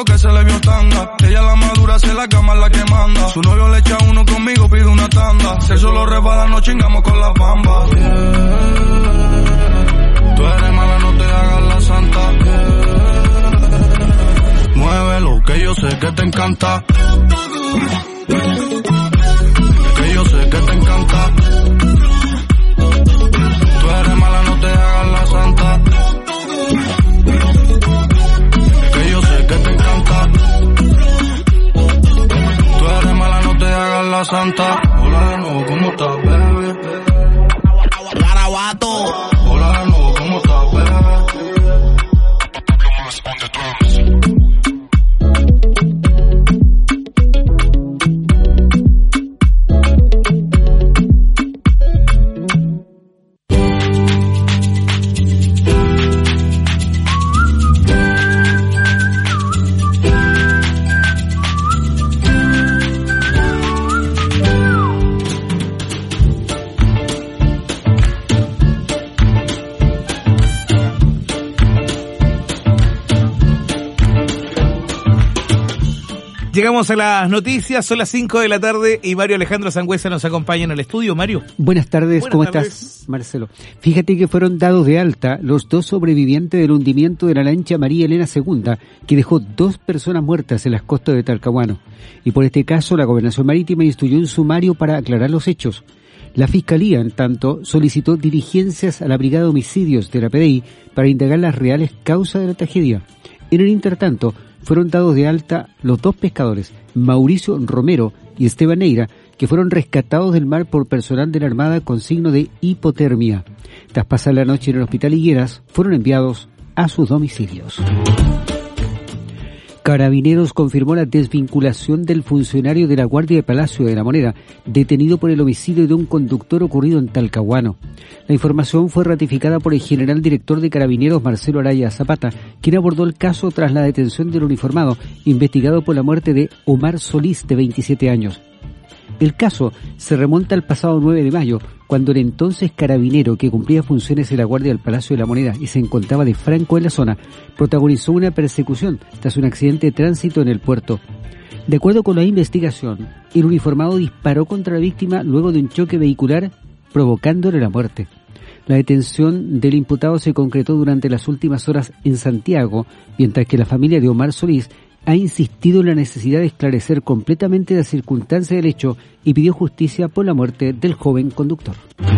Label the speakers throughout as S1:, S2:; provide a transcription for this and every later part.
S1: lo que se le vio tanga. Ella la madura, se la cama la que manda. Su novio le echa uno, conmigo pide una tanda. Si eso lo resbala, nos chingamos con la bamba. Tú eres mala, no te hagas la santa. Muévelo, que yo sé que te encanta. Que yo sé que te encanta. Tú eres mala, no te hagas la santa. Que yo sé que te encanta. Tú eres mala, no te hagas la santa. Hola de nuevo, ¿cómo estás, bebé?
S2: Garabato.
S1: Hola de nuevo, ¿cómo estás, bebé?
S3: Llegamos a las noticias, son las 5 de la tarde y Mario Alejandro Sangüesa nos acompaña en el estudio. Mario.
S4: Buenas tardes, ¿cómo estás, Marcelo? Fíjate que fueron dados de alta los 2 sobrevivientes del hundimiento de la lancha María Elena II, que dejó 2 personas muertas en las costas de Talcahuano. Y por este caso, la Gobernación Marítima instruyó un sumario para aclarar los hechos. La Fiscalía, en tanto, solicitó diligencias a la Brigada de Homicidios de la PDI para indagar las reales causas de la tragedia. En el intertanto, fueron dados de alta los 2 pescadores, Mauricio Romero y Esteban Neira, que fueron rescatados del mar por personal de la Armada con signo de hipotermia. Tras pasar la noche en el Hospital Higueras, fueron enviados a sus domicilios. Carabineros confirmó la desvinculación del funcionario de la Guardia de Palacio de la Moneda, detenido por el homicidio de un conductor ocurrido en Talcahuano. La información fue ratificada por el general director de Carabineros, Marcelo Araya Zapata, quien abordó el caso tras la detención del uniformado, investigado por la muerte de Omar Solís, de 27 años. El caso se remonta al pasado 9 de mayo, cuando el entonces carabinero que cumplía funciones en la Guardia del Palacio de la Moneda y se encontraba de franco en la zona, protagonizó una persecución tras un accidente de tránsito en el puerto. De acuerdo con la investigación, el uniformado disparó contra la víctima luego de un choque vehicular, provocándole la muerte. La detención del imputado se concretó durante las últimas horas en Santiago, mientras que la familia de Omar Solís ha insistido en la necesidad de esclarecer completamente las circunstancias del hecho y pidió justicia por la muerte del joven conductor.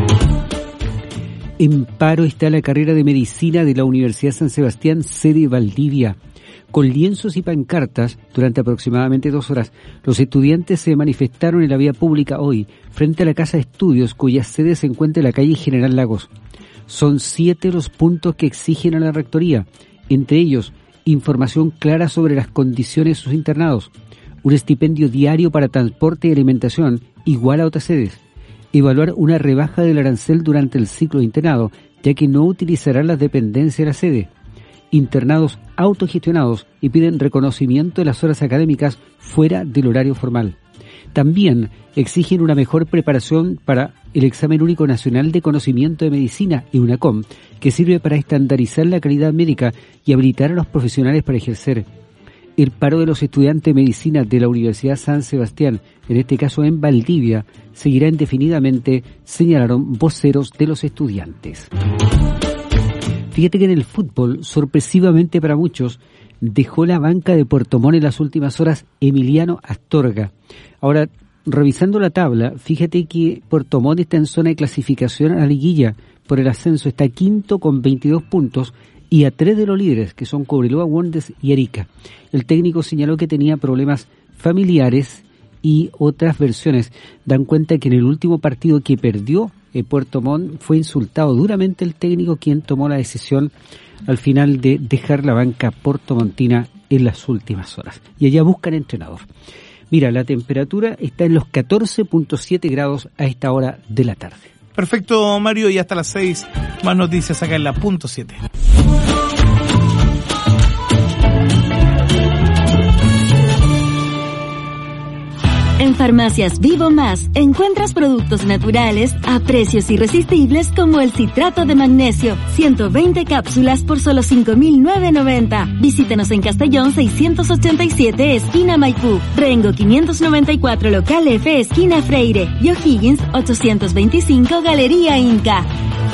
S4: En paro está la carrera de Medicina de la Universidad San Sebastián, sede Valdivia. Con lienzos y pancartas, durante aproximadamente 2 horas, los estudiantes se manifestaron en la vía pública hoy, frente a la Casa de Estudios, cuya sede se encuentra en la calle General Lagos. Son 7 los puntos que exigen a la Rectoría, entre ellos, información clara sobre las condiciones de sus internados, un estipendio diario para transporte y alimentación igual a otras sedes, evaluar una rebaja del arancel durante el ciclo de internado, ya que no utilizarán las dependencias de la sede, internados autogestionados y piden reconocimiento de las horas académicas fuera del horario formal. También exigen una mejor preparación para el Examen Único Nacional de Conocimiento de Medicina, EUNACOM, que sirve para estandarizar la calidad médica y habilitar a los profesionales para ejercer. El paro de los estudiantes de medicina de la Universidad San Sebastián, en este caso en Valdivia, seguirá indefinidamente, señalaron voceros de los estudiantes. Fíjate que en el fútbol, sorpresivamente para muchos, dejó la banca de Puerto Montt en las últimas horas Emiliano Astorga. Ahora, revisando la tabla, fíjate que Puerto Montt está en zona de clasificación a la liguilla por el ascenso, está quinto con 22 puntos y a 3 de los líderes, que son Cobreloa, Wanderers y Arica. El técnico señaló que tenía problemas familiares y otras versiones dan cuenta que en el último partido que perdió Puerto Montt fue insultado duramente el técnico, quien tomó la decisión al final de dejar la banca portomontina en las últimas horas. Y allá buscan entrenador. Mira, la temperatura está en los 14.7 grados a esta hora de la tarde.
S3: Perfecto, Mario, y hasta las 6 más noticias acá en la punto 7.
S5: En
S2: Farmacias Vivo Más encuentras productos naturales a precios irresistibles como el citrato de magnesio, 120 cápsulas por solo 5.990. Visítanos en Castellón 687, esquina Maipú, Rengo 594, local F, esquina Freire, y O'Higgins 825, Galería Inca.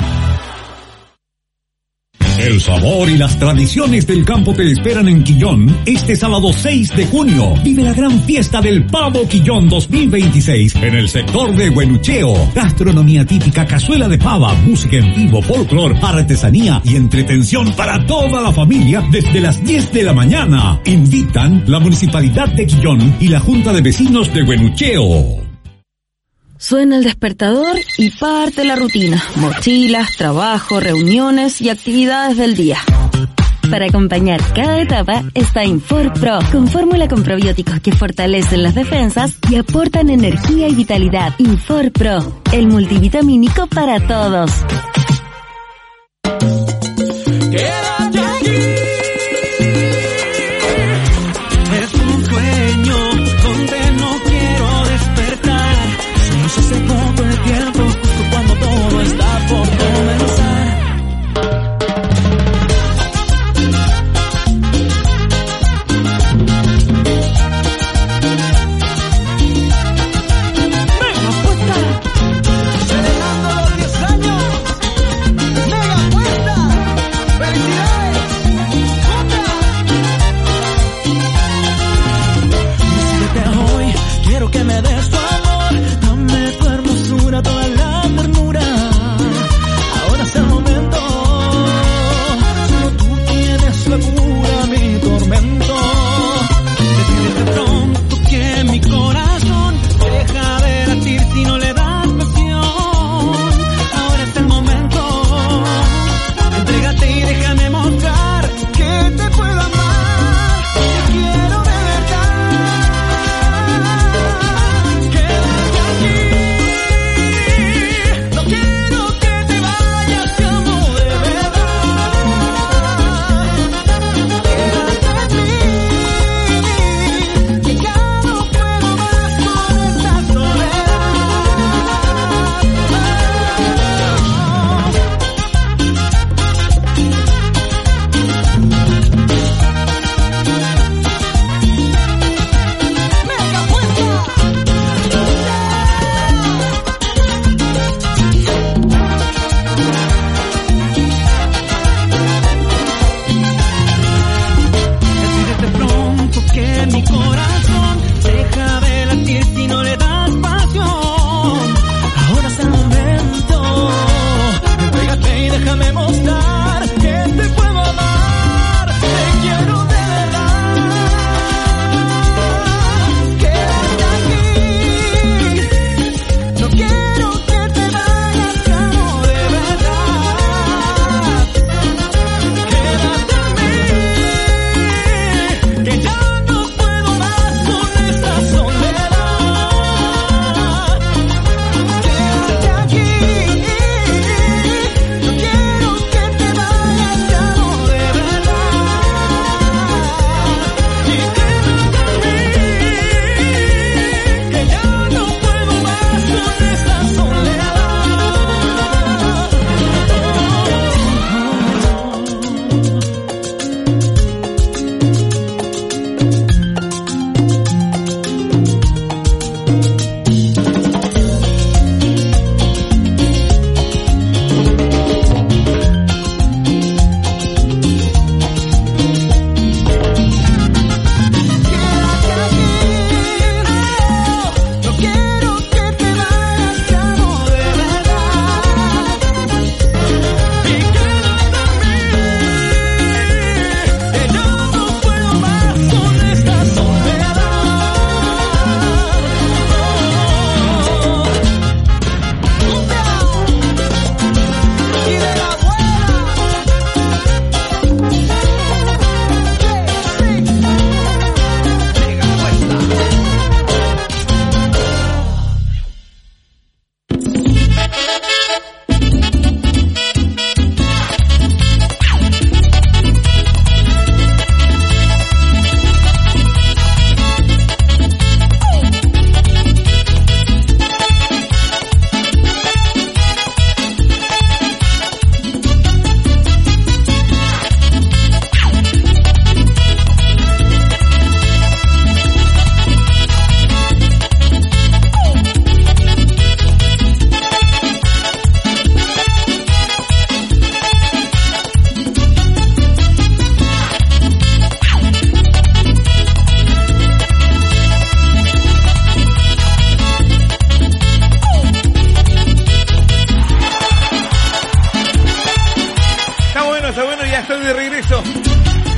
S5: El sabor y las tradiciones del campo te esperan en Quillón este sábado 6 de junio. Vive la gran fiesta del Pavo Quillón 2026 en el sector de Huenucheo. Gastronomía típica, cazuela de pava, música en vivo, folclor, artesanía y entretención para toda la familia desde las 10 de la mañana. Invitan la Municipalidad de Quillón y la Junta de Vecinos de Huenucheo.
S2: Suena el despertador y parte la rutina. Mochilas, trabajo, reuniones y actividades del día. Para acompañar cada etapa está Infor Pro, con fórmula con probióticos que fortalecen las defensas y aportan energía y vitalidad. Infor Pro, el multivitamínico para todos.
S6: Quédate aquí. Es un sueño donde no quiero despertar. Hace poco el tiempo, justo cuando todo está por comenzar. Venga, puesta. Celebrando los 10 años.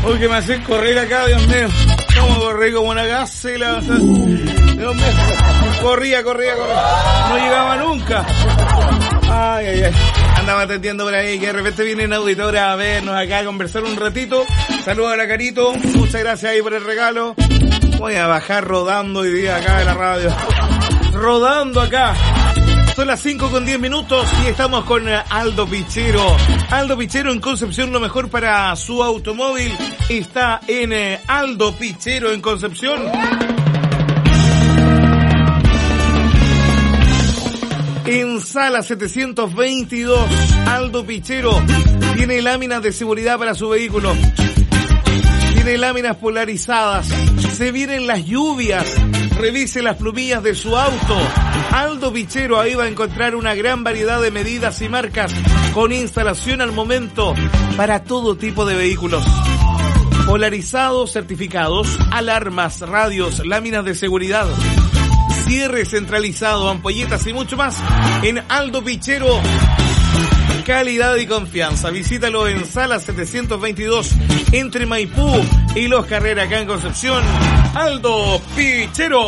S3: Uy, que me hacen correr acá, Dios mío. ¿Cómo corrí como una gacela? Dios mío. Corría. No llegaba nunca. Ay. Andaba atendiendo por ahí, que de repente vienen auditores a vernos acá a conversar un ratito. Saludos a la Carito. Muchas gracias ahí por el regalo. Voy a bajar rodando hoy día acá de la radio. Rodando acá. Son las 5:10 y estamos con Aldo Pichero. Aldo Pichero en Concepción, lo mejor para su automóvil está en Aldo Pichero en Concepción. En Sala 722, Aldo Pichero tiene láminas de seguridad para su vehículo. Tiene láminas polarizadas. Se vienen las lluvias. Revise las plumillas de su auto. Aldo Pichero, ahí va a encontrar una gran variedad de medidas y marcas con instalación al momento para todo tipo de vehículos. Polarizados, certificados, alarmas, radios, láminas de seguridad, cierre centralizado, ampolletas y mucho más en Aldo Pichero. Calidad y confianza. Visítalo en Sala 722 entre Maipú y Los Carreras acá en Concepción. Aldo Pichero.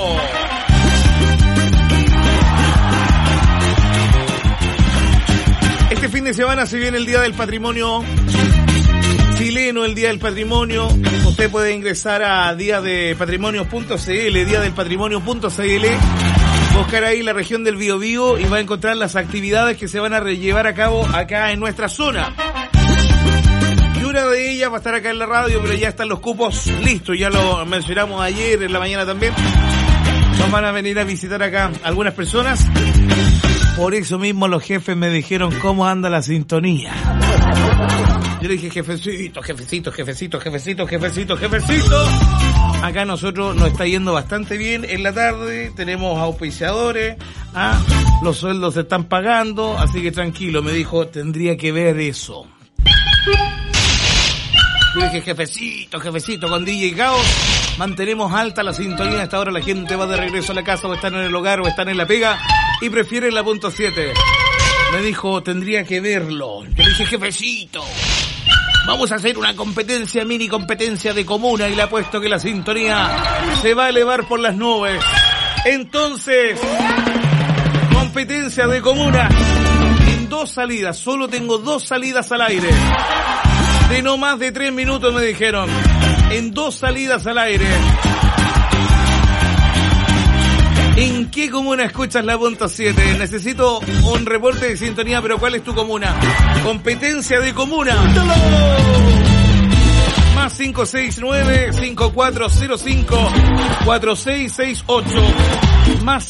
S3: Este fin de semana se viene el Día del Patrimonio chileno, el Día del Patrimonio. Usted puede ingresar a diadepatrimonio.cl, diadelpatrimonio.cl, buscar ahí la región del Biobío y va a encontrar las actividades que se van a llevar a cabo acá en nuestra zona. Y una de ellas va a estar acá en la radio, pero ya están los cupos listos, ya lo mencionamos ayer en la mañana también. Nos van a venir a visitar acá algunas personas. Por eso mismo los jefes me dijeron cómo anda la sintonía. Yo le dije, jefecito. Acá nosotros nos está yendo bastante bien en la tarde, tenemos auspiciadores, los sueldos se están pagando, así que tranquilo, me dijo, tendría que ver eso. Yo le dije, jefecito, con DJ Caos, mantenemos alta la sintonía. A esta hora la gente va de regreso a la casa o están en el hogar o están en la pega y prefieren la punto 7. Me dijo, tendría que verlo. Yo le dije, jefecito, vamos a hacer una competencia, mini competencia de comuna, y le apuesto que la sintonía se va a elevar por las nubes. Entonces, competencia de comuna en 2 salidas. Solo tengo 2 salidas al aire. De no más de 3 minutos me dijeron. En 2 salidas al aire. ¿En qué comuna escuchas la punto 7? Necesito un reporte de sintonía, pero ¿cuál es tu comuna? Competencia de comuna. Más 569-5405-4668. Más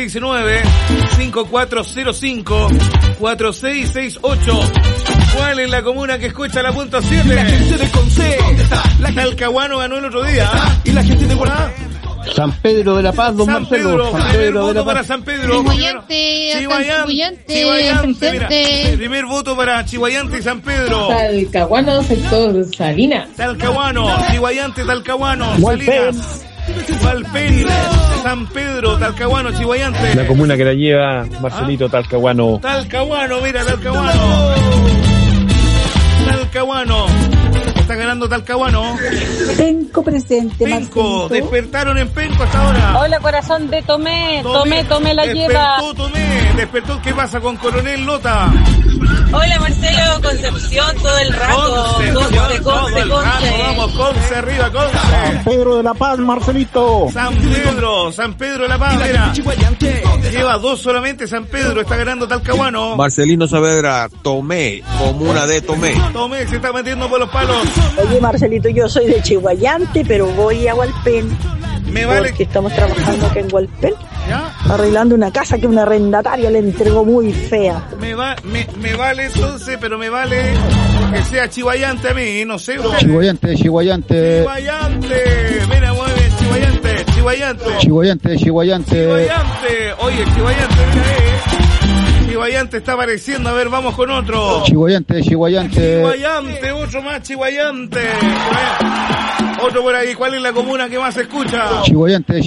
S3: 569-5405-4668. ¿Cuál es la comuna que escucha la punto 7?
S6: La gente de Conce.
S3: Talcahuano ganó el otro día.
S6: Y la gente de Guará.
S7: San Pedro de la Paz, don Marcelo. San Pedro de la Paz.
S3: Para San Pedro. Chihuayante. Mira, primer voto para Chihuayante y San Pedro.
S8: Talcahuano, sector Salinas.
S3: Talcahuano, Chihuayante, Talcahuano, Salinas. Valpen, San Pedro, Talcahuano, Chihuayante.
S7: La comuna que la lleva Marcelito, Talcahuano.
S3: Talcahuano, mira, Talcahuano. Talcahuano. Está ganando Talcahuano.
S9: Penco presente,
S3: Penco,
S9: Marcelito.
S3: despertaron en Penco hasta ahora.
S9: Hola, corazón de Tomé la lleva.
S3: Despertó, ¿qué pasa con Coronel Lota?
S9: Hola, Marcelo, Concepción, todo el rato. Conce.
S3: Vamos, Conce, arriba, Conce.
S7: San Pedro de la Paz, Marcelito.
S3: San Pedro de la Paz, mira. Lleva 2 solamente San Pedro, está ganando Talcahuano.
S10: Marcelino Saavedra, Tomé, comuna de Tomé.
S3: Tomé se está metiendo por los palos.
S9: Oye, Marcelito, yo soy de Chihuayante, pero voy a Hualpén.
S3: Me vale.
S9: Porque estamos trabajando acá en Hualpén.
S3: ¿Ya?
S9: Arreglando una casa que una arrendataria le entregó muy fea.
S3: Me vale entonces, pero me vale que sea Chihuayante a mí, no sé.
S7: Chihuayante.
S3: Mira, muy bien, Chihuayante. Oye, Chihuayante, mira, Chihuayante está apareciendo, a ver, vamos con otro.
S7: Chihuayante.
S3: Otro más, Chihuayante. Otro por ahí, ¿cuál es la comuna que más se escucha?
S7: Chihuayante.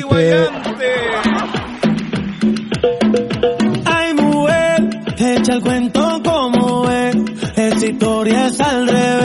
S6: Ay, mujer, echa el cuento como es. Esta historia es al revés.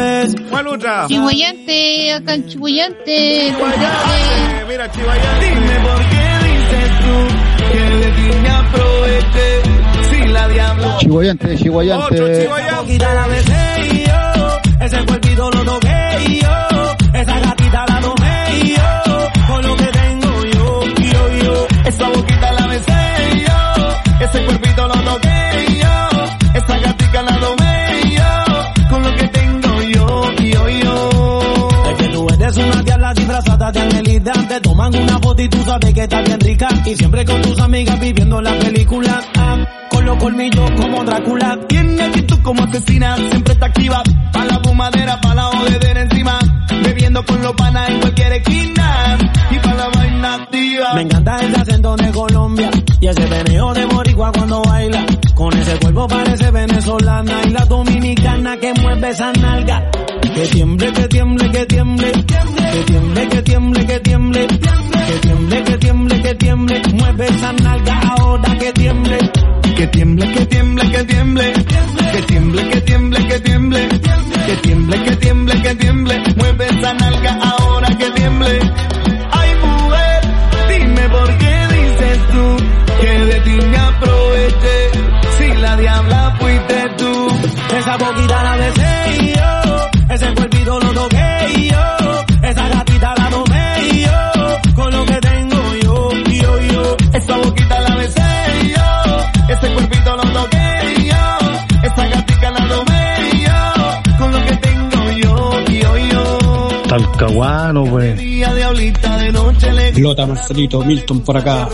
S3: ¿Cuál otra?
S11: Chihuayante, acá en Chihuayante.
S3: Mira, Chihuayante.
S6: Dime por qué dices tú que de ti me aproveché. Si la diabla.
S7: Chihuayante.
S3: Otro Chihuayante.
S6: La besé y yo, ese cuerpito lo toqué y yo, esa gatita la tomé y yo, con lo que tengo yo, esa boquita la besé y yo, ese cuerpito lo toqué y yo, esa gatita la tomé y yo, con lo que tengo yo. Es que tú eres una diabla disfrazada de angelita, te toman una foto y tú sabes que estás bien rica, y siempre con tus amigas viviendo la película, con los colmillos como Drácula, tiene actitud como asesina, siempre está activa, pa' la fumadera, pa' la jodedera encima, bebiendo con los panas en cualquier esquina, y pa' la vaina activa. Me encanta el acento de Colombia, y ese veneo de boricua cuando baila, con ese cuerpo parece venezolana, y la dominicana que mueve esa nalga, que tiemble, que tiemble, que tiemble, que tiemble, que tiemble, que tiemble, que tiemble, que tiemble, que tiemble, mueve esa nalga ahora que tiemble. Que tiemble, que tiemble, que tiemble, que tiemble, que tiemble, que tiemble, que tiemble, que tiemble, que tiemble, mueve esa nalga ahora que tiemble. Ay, mujer, dime por qué dices tú que de ti me aproveché. Si la diabla fuiste tú, esa boquita la besé y yo, ese cuerpito lo toqué y yo, esa gatita la tomé y yo, con lo que tengo yo, esa boquita la besé y yo, ese cuerpito lo toqué y yo, esa gatica la tomé y yo, con lo que tengo yo.
S7: Talcahuano, pues.
S6: Día diablita de noche le
S12: Lota, Marcelito, Milton por acá.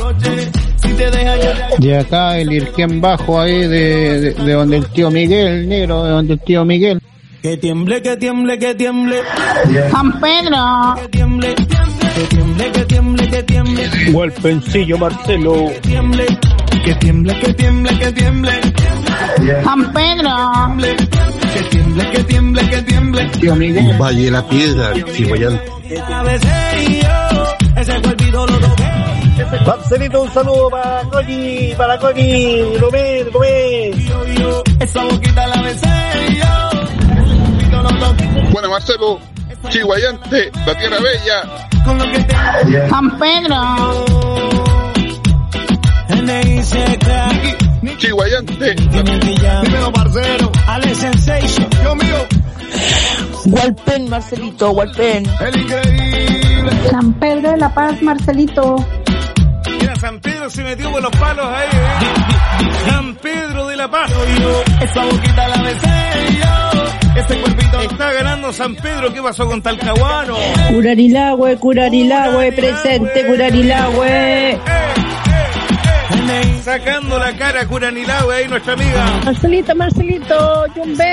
S7: De acá el Irquén bajo ahí de donde el tío Miguel, negro, de donde el tío Miguel.
S6: Que tiemble, que tiemble, que tiemble.
S11: San Pedro.
S6: Que tiemble, que tiemble, que tiemble, que tiemble.
S7: Golpencillo, Marcelo.
S6: Que tiemble, que tiemble, que tiemble, que tiemble.
S11: San Pedro.
S6: Que tiemble, que tiemble, que tiemble.
S7: Tío Miguel.
S10: Valle la Piedra, Chihuayante.
S6: Ese cuerpito lo toqué.
S7: Marcelito, un saludo para Connie, Romero.
S6: Esa boquita la besé yo.
S13: Bueno, Marcelo, Chihuayante, la tierra bella.
S6: Con lo que te...
S11: San Pedro.
S13: Chihuayante.
S6: Dímelo, parcero. Ale Sensation. Dios mío.
S14: Walpen, Marcelito, Walpen.
S6: El increíble.
S11: San Pedro de la Paz, Marcelito.
S3: Mira, San Pedro se metió con los palos ahí, San Pedro de la Paz.
S6: Esa boquita la besé yo. Ese cuerpito.
S3: Está ganando San Pedro. ¿Qué pasó con Talcahuano?
S14: Curarilagüe, presente, Curarilagüe.
S3: Sacando la cara Curanilagüe ahí nuestra amiga.
S14: Marcelito,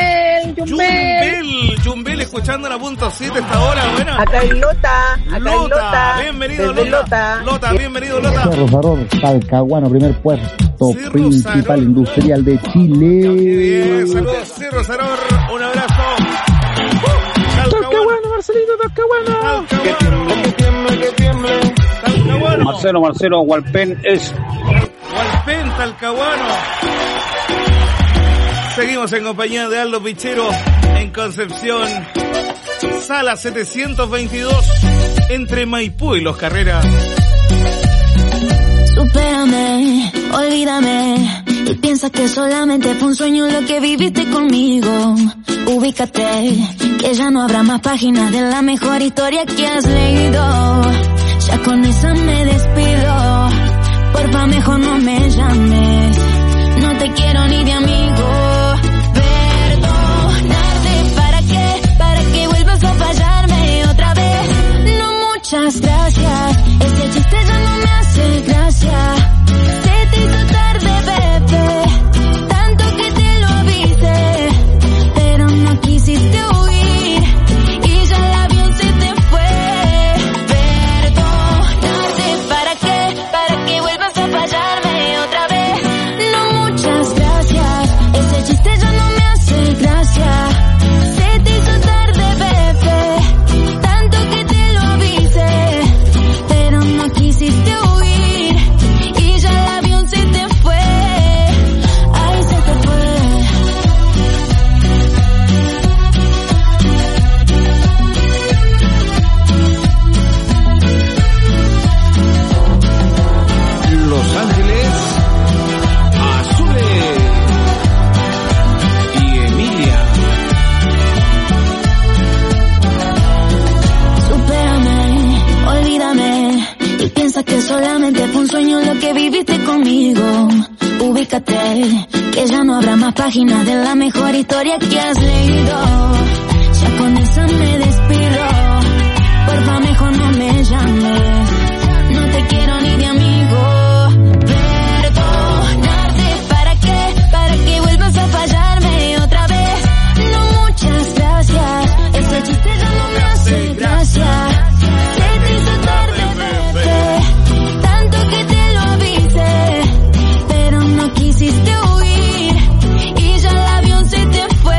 S3: Jumbel escuchando la punto 7 esta hora, buena.
S14: Acá hay Lota.
S3: Bienvenido Lota, bienvenido Lota.
S7: Cerro Saror, Talcahuano, primer puerto
S3: Cerro
S7: principal
S3: Saror.
S7: Industrial de Chile.
S3: Qué bien, saludos Cerro Saror, un abrazo.
S7: Talcahuano, Marcelito, Talcahuano.
S6: Que tiemble.
S3: Talcahuano.
S7: Marcelo, Walpen es.
S3: Walpen, Talcahuano. Seguimos en compañía de Aldo Pichero en Concepción. Sala 722 entre Maipú y Los Carreras.
S2: Supérame, olvídame y piensa que solamente fue un sueño lo que viviste conmigo. Ubícate, que ya no habrá más páginas de la mejor historia que has leído. Ya con eso me despido, porfa mejor no me llames, no te quiero ni de amigo. Perdonarte, ¿para qué vuelvas a fallarme otra vez? No, muchas gracias, ese chiste ya no me hace gracia. Se te hizo tarde, bebé, tanto que te lo avisé, pero no quisiste huir y ya el avión se te fue. Perdonarte, ¿para qué vuelvas a fallarme otra vez? No, muchas gracias, ese chiste ya no me hace gracia. Se te hizo tarde, bebé, tanto que te lo avisé,
S15: que viviste conmigo. Ubícate, que ya no habrá más páginas de la mejor historia que has leído. Ya con eso me despido. Porfa, mejor no me llames. No te quiero ni de amigo. Perdonarte, ¿para qué? Para que vuelvas a fallarme otra vez. No, muchas gracias. Ese chiste ya no me hace gracia. Se te hizo tarde, bebé. Tanto que te lo avisé, pero no quisiste huir y ya el avión se te fue.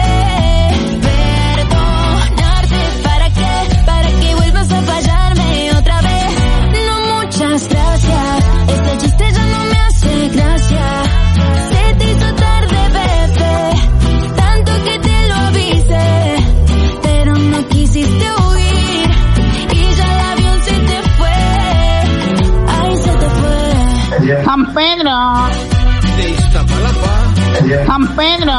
S15: Perdonarte, ¿para qué? Para que vuelvas a fallarme otra vez. No, muchas gracias. Este chiste ya no me hace gracia. Se te hizo tarde, bebé. Tanto que te lo avisé, pero no quisiste huir y ya el avión se te fue. Ay, se te fue.
S11: San Pedro.
S3: De Iztapalapa.
S11: San Pedro.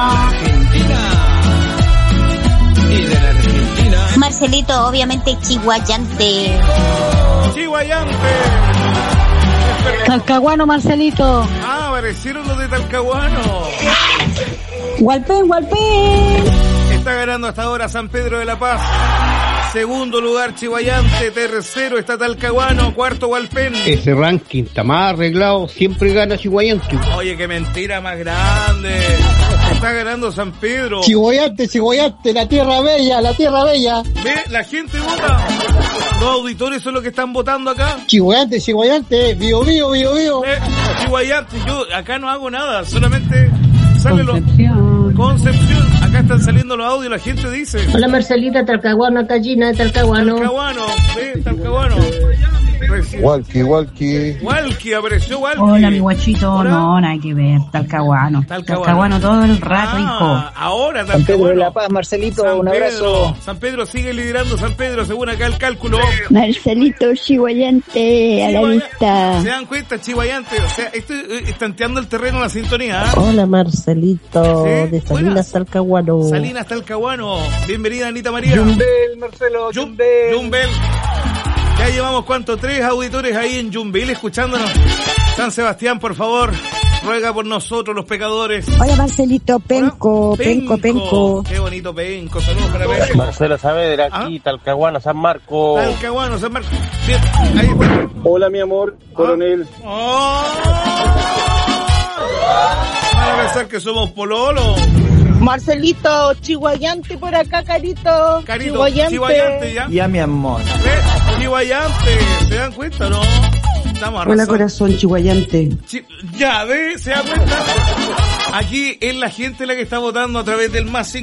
S3: Y de la Argentina.
S16: Marcelito, obviamente chihuayante.
S3: Chihuayante.
S11: Talcahuano, Marcelito.
S3: Ah, aparecieron los de Talcahuano.
S11: Hualpén, Hualpén.
S3: Está ganando hasta ahora San Pedro de la Paz. Segundo lugar Chihuayante, tercero está Talcahuano, cuarto Hualpén.
S7: Ese ranking está más arreglado, siempre gana Chihuayante.
S3: Oye, qué mentira más grande. Está ganando San Pedro.
S7: Chihuayante, Chihuayante, la tierra bella, la tierra bella.
S3: Ve, la gente vota. Los auditores son los que están votando acá.
S7: Chihuayante, Chihuayante, bio, bio, bio, bio.
S3: Chihuayante, yo acá no hago nada, solamente sale Concepción. Acá están saliendo los audios, la gente dice.
S14: Hola Marcelita, Talcahuano, Tallina, Talcahuano.
S3: Talcahuano, Talcahuano. Walkie, apareció Walkie.
S17: Hola, mi guachito. Hola. No, nada que ver. Talcahuano todo el rato, hijo.
S3: Ahora
S7: San Pedro de la Paz, Marcelito, un abrazo.
S3: San Pedro sigue liderando, San Pedro, según acá el cálculo.
S11: Marcelito, Chihuayante, a la vista.
S3: ¿Se dan cuenta, Chihuayante? O sea, estoy tanteando el terreno en la sintonía.
S14: Hola, Marcelito, de Salinas, Talcahuano.
S3: Salinas, Talcahuano. Bienvenida, Anita María.
S7: Yumbel, Marcelo,
S3: Yumbel. Ya llevamos, ¿cuánto? 3 auditores ahí en Yumbel escuchándonos. San Sebastián, por favor, ruega por nosotros los pecadores.
S11: Hola, Marcelito, Penco.
S3: Qué bonito Penco, saludos para Penco.
S18: Marcelo Saavedra, aquí, Talcahuano, San Marco.
S3: Bien, ahí está.
S18: Hola, mi amor, coronel.
S3: Van a pensar que somos pololo.
S14: Marcelito, Chihuayante por acá, Carito.
S3: Chihuayante, ya.
S19: Ya, mi amor.
S3: Chihuayante, ¿se dan cuenta, no? Estamos
S19: Hola, corazón, Chihuayante.
S3: Ya, ¿se dan cuenta? Aquí es la gente la que está votando a través del más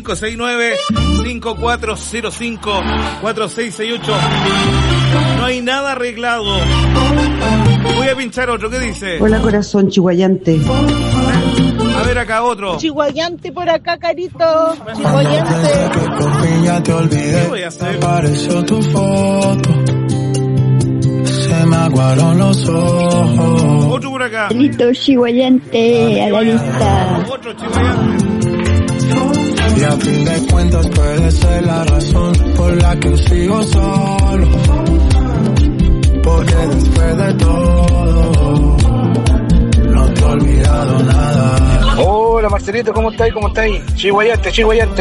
S3: 569-5405-4668. No hay nada arreglado. Voy a pinchar otro, ¿qué dice?
S19: Hola, corazón, Chihuayante.
S3: A ver acá otro.
S14: Chihuayante por acá, Carito. Chihuayante.
S3: ¿Qué voy a hacer?
S1: Apareció tu foto. Se me aguaron los ojos.
S3: Otro por acá.
S11: Marcelito, Chihuayante, a la vista.
S3: Otro Chihuayante.
S1: Y a fin de cuentas puede ser la razón por la que sigo solo. Porque después de todo no te he olvidado nada.
S7: Hola, Marcelito, ¿cómo estáis? Chihuayante.
S1: Se me olvidó,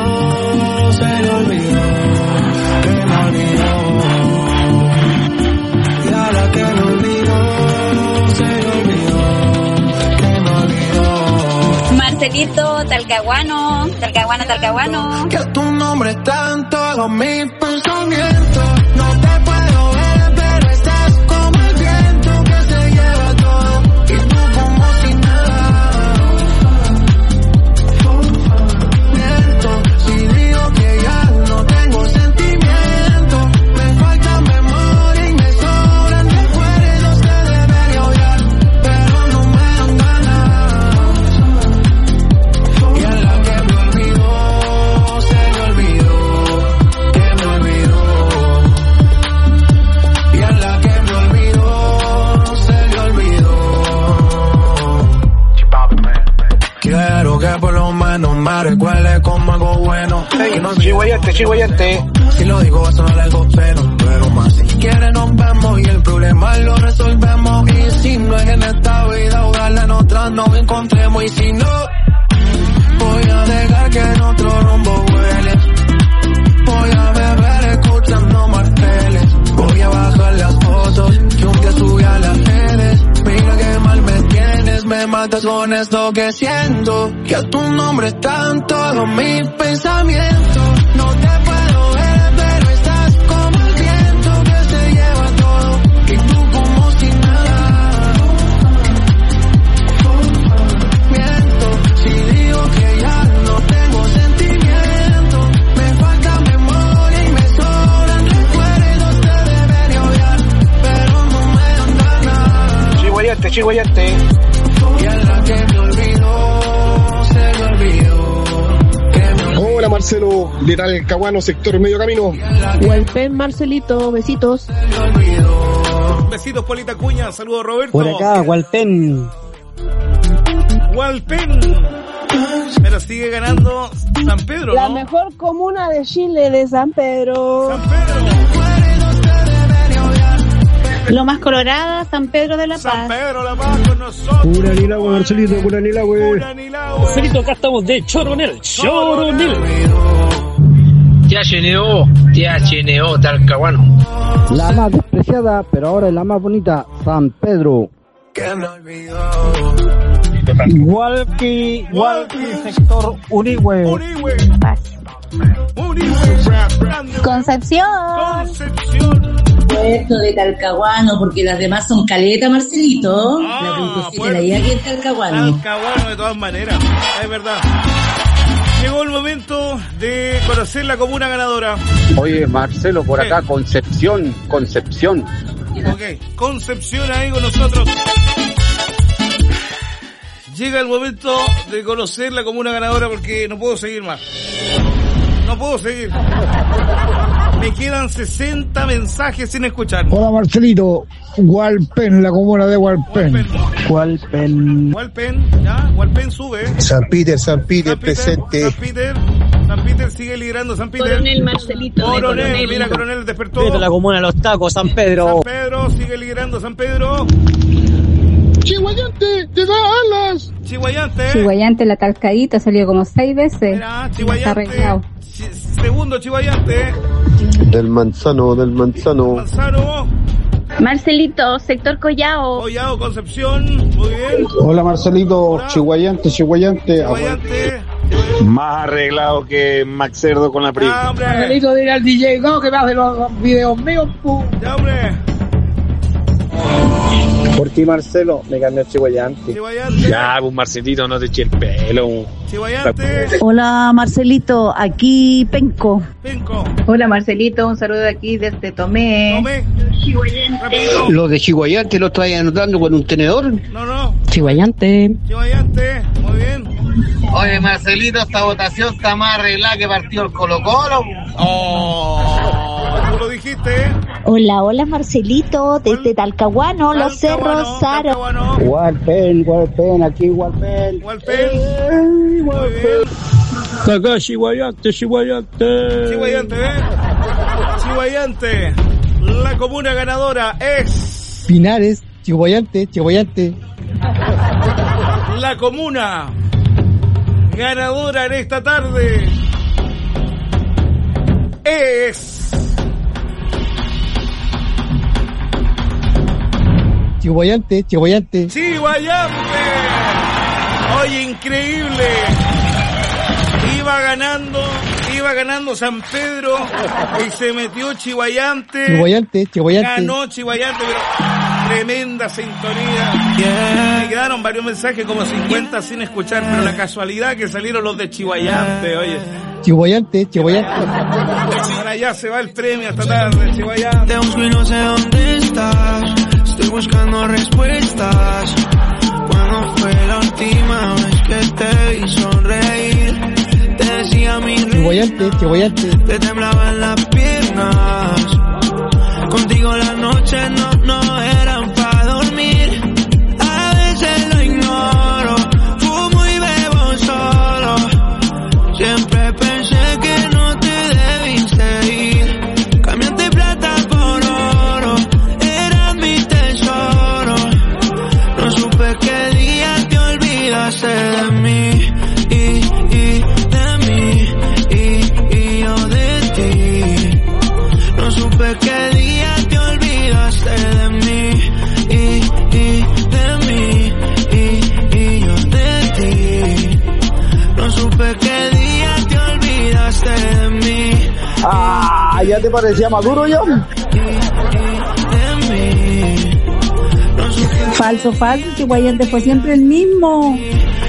S1: que me olvidó. Y ahora que me olvidó, se me olvidó, que me olvidó.
S16: Marcelito, Talcahuano.
S1: Que tu nombre tanto hago mis pensamientos. No te puedo ver, pero estás como el viento que se lleva todo. Y tú como si nada. Miento, si digo que ya no tengo sentimiento. Me falta memoria y me sobran recuerdos que debería odiar, pero no me dan ganas. Y a la que me olvidó, se me olvidó, que me olvidó. Y a la que me olvidó, se me olvidó. Quiero que por lo menos me recuerde como algo bueno.
S7: Hey, no, Chihuayante.
S1: Si lo digo va a sonar algo pero más si quieres nos vemos y el problema lo resolvemos. Y si no es en esta nos encontremos y si no, voy a dejar que en otro rumbo hueles. Voy a beber escuchando Marteles. Voy a bajar las fotos que un día subí a las redes. Mira que mal me tienes, me matas con esto que siento. Que a tu nombre están todos mis pensamientos. No te puedo ver, pero estás como el viento que se lleva todo. Y tú como si nada. Miento si digo que ya no tengo sentimiento. Me falta memoria y me sobran recuerdos. Te debería odiar, pero no me anda nada.
S18: Chihuayante.
S1: Y a la que me olvidó, se me olvidó.
S13: Hola Marcelo, de Talcahuano, sector Medio Camino.
S14: Walpen, Marcelito, besitos.
S3: Besitos, Polita Cuña. Saludos, Roberto.
S12: Por acá, Walpen.
S3: Pero sigue ganando San Pedro,
S14: La
S3: ¿no?
S14: mejor comuna de Chile, de San Pedro.
S3: San Pedro.
S16: Lomas Colorada, San Pedro de la Paz.
S3: San Pedro La Paz con nosotros.
S12: Pura Nilagüe, Marcelito, pura Nilagüe.
S20: Marcelito, acá estamos de Choronel.
S18: Tía GNO, Talcahuano.
S19: La más despreciada, pero ahora es la más bonita, San Pedro.
S1: Que me olvidó.
S12: Walpi, sector Urigüe.
S16: Concepción.
S21: Puerto de Talcahuano, porque las demás son caleta, Marcelito. La puntuación de ahí aquí en Talcahuano.
S3: Talcahuano de todas maneras, es verdad. Llegó el momento de conocer la comuna ganadora.
S7: Oye, Marcelo, por acá, Concepción.
S3: Ok, Concepción ahí con nosotros. Llega el momento de conocer la comuna ganadora porque no puedo seguir más. No puedo seguir. Me quedan 60 mensajes sin escuchar.
S12: Hola Marcelito, Walpen, la comuna de Walpen.
S3: Walpen, ya, Walpen sube.
S10: San Peter presente.
S3: San Peter sigue liderando, San Peter.
S16: Coronel Marcelito.
S3: Coronel, mira, Coronel despertó.
S12: De la comuna de Los Tacos, San Pedro.
S3: San Pedro sigue liderando, San Pedro.
S13: Chihuayante, te da alas.
S3: Chihuayante,
S22: la Talcadita salió como 6 veces.
S3: Mira, Chihuayante. Segundo Chihuayante.
S10: Del manzano.
S16: Marcelito, sector Collao.
S3: Concepción, muy bien.
S7: Hola Marcelito,
S3: Hola.
S7: Chihuayante.
S18: Más arreglado que Max Cerdo con la prima.
S3: Ya, hombre.
S12: Marcelito, dile al DJ, no, que me hace los videos míos,
S3: Ya, hombre.
S7: Por ti Marcelo, me gané el Chihuayante.
S18: Ya, pues Marcelito, no te eches el pelo.
S3: Chihuayante.
S21: Hola Marcelito, aquí Penco.
S17: Hola Marcelito, un saludo de aquí desde Tomé.
S3: Repito.
S7: Lo de Chihuayante lo traen anotando con un tenedor.
S3: No.
S22: Chihuayante,
S3: muy bien.
S18: Oye, Marcelito, esta votación está más arreglada que partido el Colo-Colo.
S3: Tú lo dijiste.
S16: Hola Marcelito, desde Talcahuano, Los Cerros, Saro.
S7: Walpen, aquí Walpen.
S3: Muy bien.
S12: Acá Chihuayante.
S3: Chihuayante. La comuna ganadora es
S12: Pinares, Chihuayante.
S3: la comuna ganadora en esta tarde es
S12: Chihuayante.
S3: Chihuayante. Oye, increíble. Iba ganando San Pedro y se metió Chihuayante. Ganó Chihuayante, pero tremenda sintonía. Me quedaron varios mensajes, como 50 sin escuchar, pero la casualidad que salieron los de Chihuayante, oye.
S12: Chihuayante.
S3: Ahora ya se va el premio esta tarde, Chihuayante.
S1: Te busco y no sé dónde estás. Estoy buscando respuestas. Cuando fue la última vez que te vi sonreír? Te decía mi
S12: Chihuayante.
S1: Te temblaban las piernas. Contigo las noches no eran para dormir. A veces lo ignoro. Fumo y bebo solo. Siempre pensé que no te debiste ir. Cambiaste plata por oro. Eras mi tesoro. No supe qué día te olvidé.
S19: Ah, ¿ya te parecía maduro yo?
S22: Falso, que Guayante fue siempre el mismo.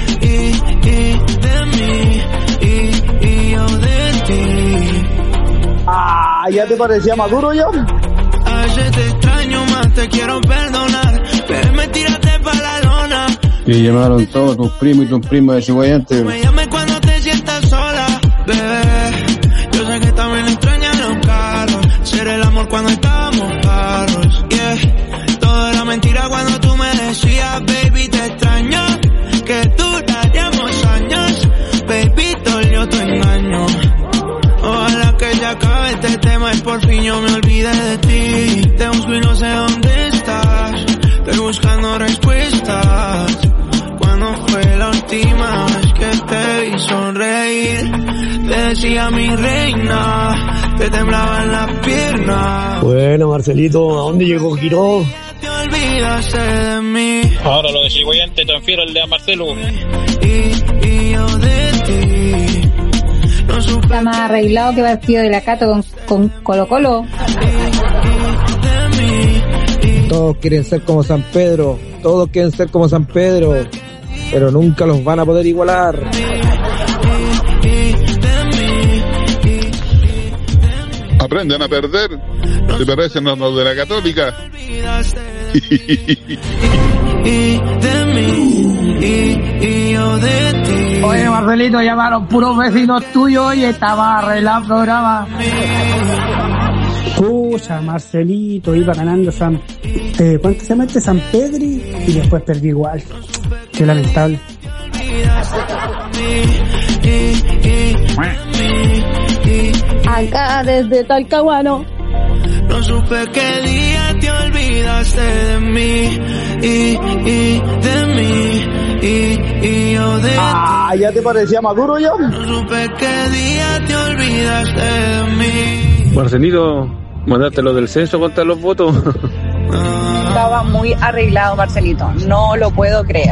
S19: Ah, ¿ya te parecía maduro yo?
S6: A veces te extraño más, te quiero perdonar, pero me tiraste pa' la lona.
S7: Y llamaron todos tus primos y tus primas de Chiguayante.
S6: Me llames cuando te sientas sola, bebé. Yo sé que también extrañan los carros, ser el amor cuando estábamos claros, yeah. Todo era mentira cuando tú me decías, baby, te extraño, que duraríamos años, baby, dolió tu engaño. Ojalá que ya acabe este tema y por fin yo me olvide de ti. Te busco y no sé dónde estás, estoy buscando respuestas. ¿Cuándo fue la última vez que te vi sonreír? Te decía mi reina, te temblaban las piernas.
S4: Bueno, Marcelito, ¿a dónde llegó Quiró?
S6: Te olvidaste de mí.
S20: Ahora lo de Chiguayante transfiero el de a Marcelo.
S6: Y yo de ti. No
S22: Está más arreglado que partido de la Cato con Colo Colo.
S19: Todos quieren ser como San Pedro, todos quieren ser como San Pedro, pero nunca los van a poder igualar.
S5: Aprendan a perder, se parecen a los de la Católica.
S23: Oye, Marcelito, llamaron puros vecinos tuyos y estaba arreglado el programa.
S24: Pucha, Marcelito, iba ganando ¿cuánto se llama este? San Pedri, y después perdí igual. Qué lamentable.
S14: Acá desde Talcahuano.
S6: No supe qué día te olvidaste de mí y de mí y yo de ti.
S19: Ah, ¿ya te parecía maduro yo?
S6: No supe qué día te olvidaste de mí.
S25: Marcelito, mandaste lo del censo, contar los votos.
S26: Estaba muy arreglado, Marcelito, no lo puedo creer.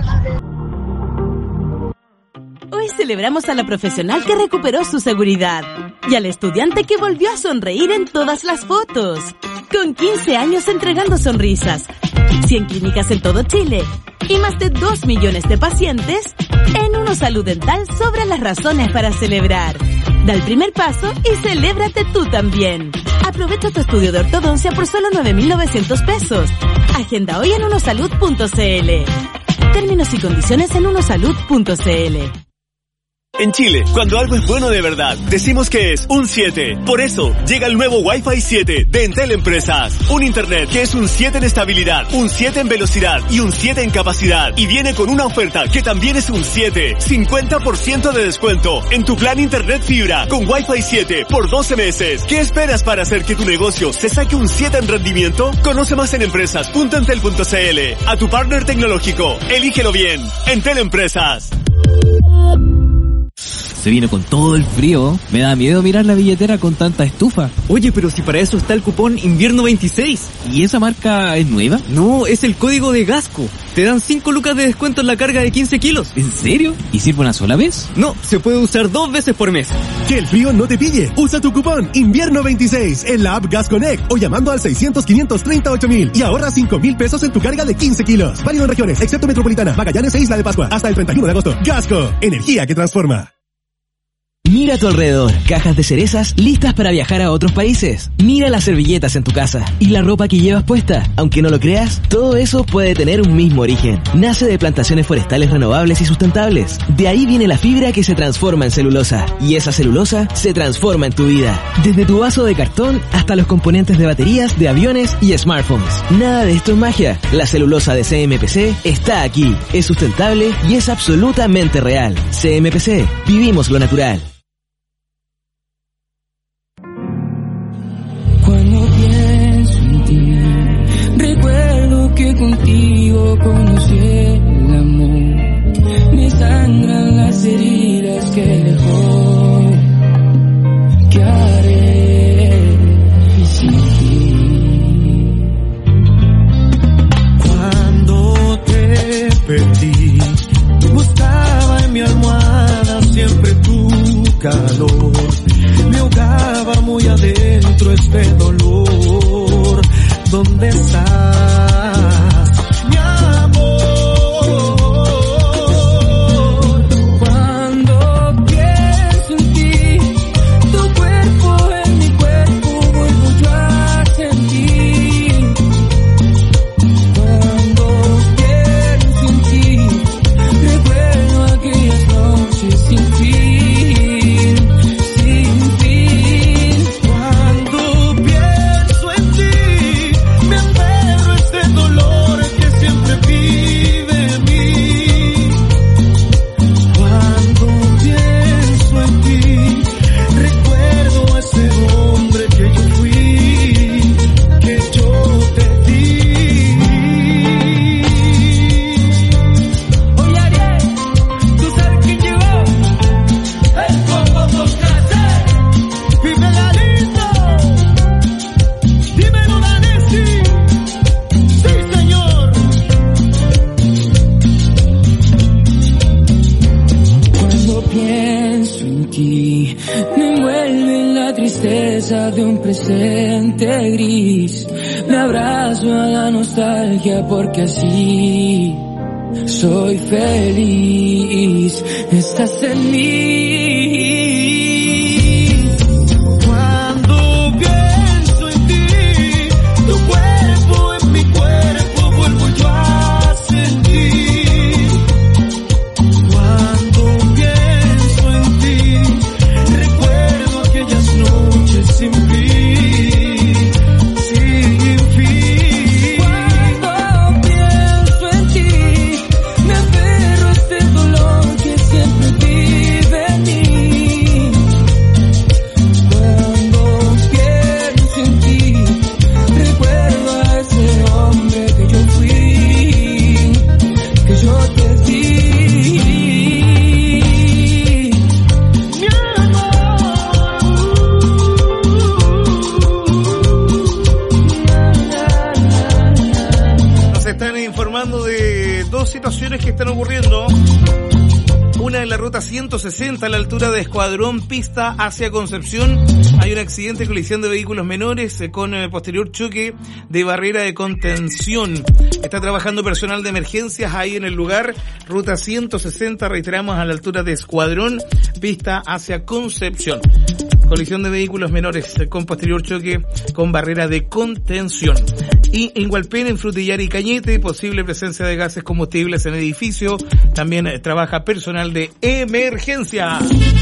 S2: Hoy celebramos a la profesional que recuperó su seguridad y al estudiante que volvió a sonreír en todas las fotos. Con 15 años entregando sonrisas, 100 clínicas en todo Chile y más de 2 millones de pacientes, en Unosalud Dental sobran las razones para celebrar. Da el primer paso y celébrate tú también. Aprovecha tu estudio de ortodoncia por solo 9.900 pesos. Agenda hoy en unosalud.cl. Términos y condiciones en unosalud.cl.
S27: En Chile, cuando algo es bueno de verdad, decimos que es un 7. Por eso, llega el nuevo Wi-Fi 7 de Entel Empresas. Un internet que es un 7 en estabilidad, un 7 en velocidad y un 7 en capacidad. Y viene con una oferta que también es un 7. 50% de descuento en tu plan internet fibra con Wi-Fi 7 por 12 meses. ¿Qué esperas para hacer que tu negocio se saque un 7 en rendimiento? Conoce más en empresas.entel.cl. A tu partner tecnológico. Elígelo bien. Entel Empresas.
S28: Se vino con todo el frío. Me da miedo mirar la billetera con tanta estufa.
S29: Oye, pero si para eso está el cupón Invierno 26.
S28: ¿Y esa marca es nueva?
S29: No, es el código de Gasco. Te dan 5 lucas de descuento en la carga de 15 kilos.
S28: ¿En serio? ¿Y sirve una sola vez?
S29: No, se puede usar 2 veces por mes.
S30: Que el frío no te pille. Usa tu cupón Invierno 26 en la app Gas Connect o llamando al 600-538-1000 y ahorra 5,000 pesos en tu carga de 15 kilos. Válido en regiones, excepto Metropolitana, Magallanes e Isla de Pascua. Hasta el 31 de agosto. Gasco, energía que transforma.
S31: Mira a tu alrededor, cajas de cerezas listas para viajar a otros países. Mira las servilletas en tu casa y la ropa que llevas puesta. Aunque no lo creas, todo eso puede tener un mismo origen. Nace de plantaciones forestales renovables y sustentables. De ahí viene la fibra que se transforma en celulosa. Y esa celulosa se transforma en tu vida. Desde tu vaso de cartón hasta los componentes de baterías, de aviones y smartphones. Nada de esto es magia. La celulosa de CMPC está aquí. Es sustentable y es absolutamente real. CMPC, vivimos lo natural.
S32: Cuando pienso en ti, recuerdo que contigo conocí el amor. Me sangran las heridas que dejó. ¿Qué haré sin ti?
S6: Cuando te perdí, buscaba en mi almohada siempre tu calor. Me ahogaba muy adentro
S32: adolescente gris. Me abrazo a la nostalgia porque así soy feliz. Estás en mí. Cuando pienso en ti, tu cuerpo en mi cuerpo vuelvo yo a sentir. Cuando pienso en ti, recuerdo aquellas noches sin fin, sin fin. Cuando pienso en ti, me aferro a este dolor que siempre vive en mí. Cuando pienso en ti, recuerdo a ese hombre que yo fui, que yo te di. Mi
S3: Nos están informando de dos situaciones que están ocurriendo. Una en la ruta 160 a la altura de Escuadrón, pista hacia Concepción. Hay un accidente de colisión de vehículos menores con posterior choque de barrera de contención. Está trabajando personal de emergencias ahí en el lugar. Ruta 160, reiteramos, a la altura de Escuadrón, pista hacia Concepción. Colisión de vehículos menores con posterior choque con barrera de contención. Y en Hualpén, en Frutillar y Cañete, posible presencia de gases combustibles en edificio. También trabaja personal de emergencia.